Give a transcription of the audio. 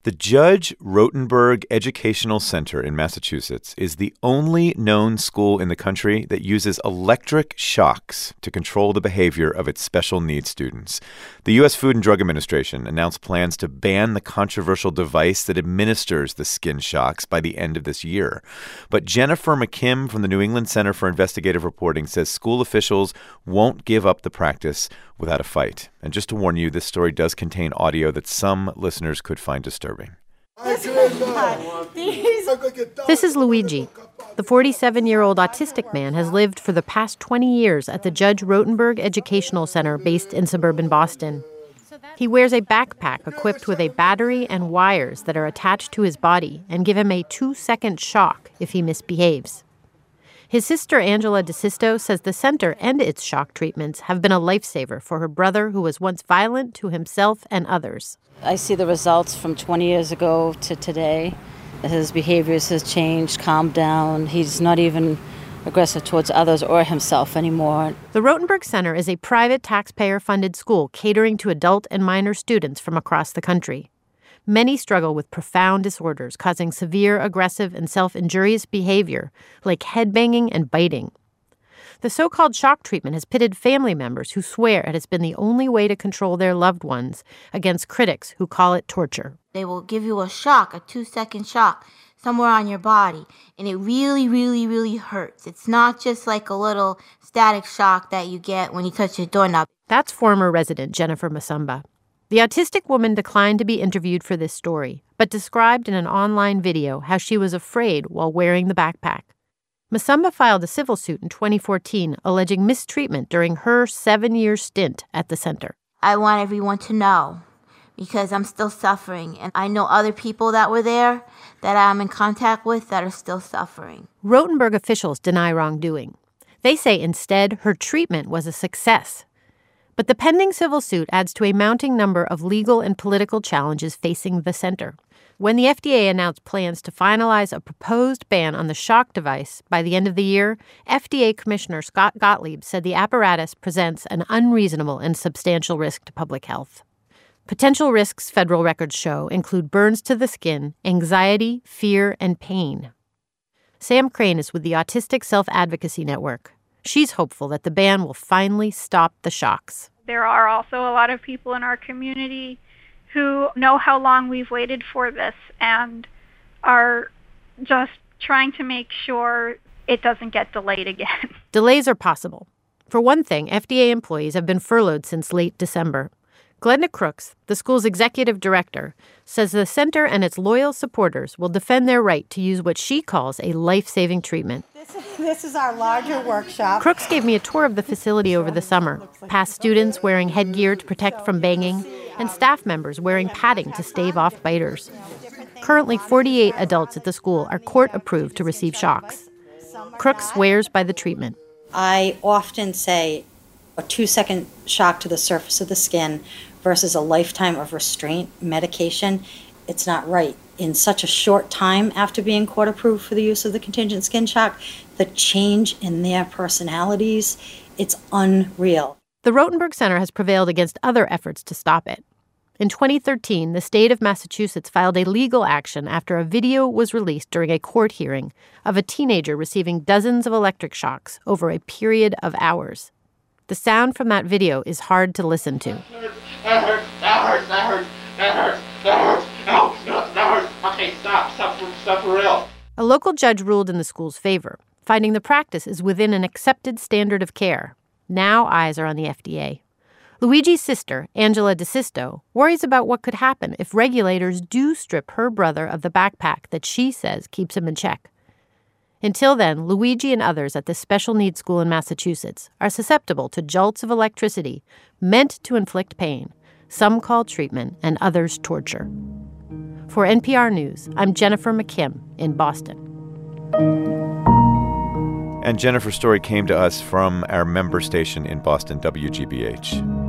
The Judge Rotenberg Educational Center in Massachusetts is the only known school in the country that uses electric shocks to control the behavior of its special needs students. The U.S. Food and Drug Administration announced plans to ban the controversial device that administers the skin shocks by the end of this year. But Jennifer McKim from the New England Center for Investigative Reporting says school officials won't give up the practice without a fight. And just to warn you, this story does contain audio that some listeners could find disturbing. This is Luigi. The 47-year-old autistic man has lived for the past 20 years at the Judge Rotenberg Educational Center based in suburban Boston. He wears a backpack equipped with a battery and wires that are attached to his body and give him a 2-second shock if he misbehaves. His sister, Angela DeSisto, says the center and its shock treatments have been a lifesaver for her brother, who was once violent to himself and others. I see the results from 20 years ago to today. His behaviors has changed, calmed down. He's not even aggressive towards others or himself anymore. The Rotenberg Center is a private taxpayer-funded school catering to adult and minor students from across the country. Many struggle with profound disorders causing severe, aggressive, and self-injurious behavior, like headbanging and biting. The so-called shock treatment has pitted family members who swear it has been the only way to control their loved ones against critics who call it torture. They will give you a shock, a 2-second shock, somewhere on your body, and it really, really, really hurts. It's not just like a little static shock that you get when you touch your doorknob. That's former resident Jennifer Masumba. The autistic woman declined to be interviewed for this story, but described in an online video how she was afraid while wearing the backpack. Masumba filed a civil suit in 2014 alleging mistreatment during her 7-year stint at the center. I want everyone to know, because I'm still suffering, and I know other people that were there that I'm in contact with that are still suffering. Rotenberg officials deny wrongdoing. They say instead her treatment was a success. But the pending civil suit adds to a mounting number of legal and political challenges facing the center. When the FDA announced plans to finalize a proposed ban on the shock device by the end of the year, FDA Commissioner Scott Gottlieb said the apparatus presents an unreasonable and substantial risk to public health. Potential risks federal records show include burns to the skin, anxiety, fear, and pain. Sam Crane is with the Autistic Self-Advocacy Network. She's hopeful that the ban will finally stop the shocks. There are also a lot of people in our community who know how long we've waited for this and are just trying to make sure it doesn't get delayed again. Delays are possible. For one thing, FDA employees have been furloughed since late December. Glenda Crooks, the school's executive director, says the center and its loyal supporters will defend their right to use what she calls a life-saving treatment. This is our larger workshop. Crooks gave me a tour of the facility over the summer, past students wearing headgear to protect from banging, and staff members wearing padding to stave off biters. Currently, 48 adults at the school are court-approved to receive shocks. Crooks swears by the treatment. I often say a 2-second shock to the surface of the skin versus a lifetime of restraint medication, it's not right. In such a short time after being court approved for the use of the contingent skin shock, the change in their personalities, it's unreal. The Rotenberg Center has prevailed against other efforts to stop it. In 2013, the state of Massachusetts filed a legal action after a video was released during a court hearing of a teenager receiving dozens of electric shocks over a period of hours. The sound from that video is hard to listen to. That hurts, that hurts, that hurts, that hurts, that hurts. No, that hurts. Okay, stop for real. A local judge ruled in the school's favor, finding the practice is within an accepted standard of care. Now eyes are on the FDA. Luigi's sister, Angela DeSisto, worries about what could happen if regulators do strip her brother of the backpack that she says keeps him in check. Until then, Luigi and others at this special needs school in Massachusetts are susceptible to jolts of electricity meant to inflict pain, some call treatment and others torture. For NPR News, I'm Jennifer McKim in Boston. And Jennifer's story came to us from our member station in Boston, WGBH.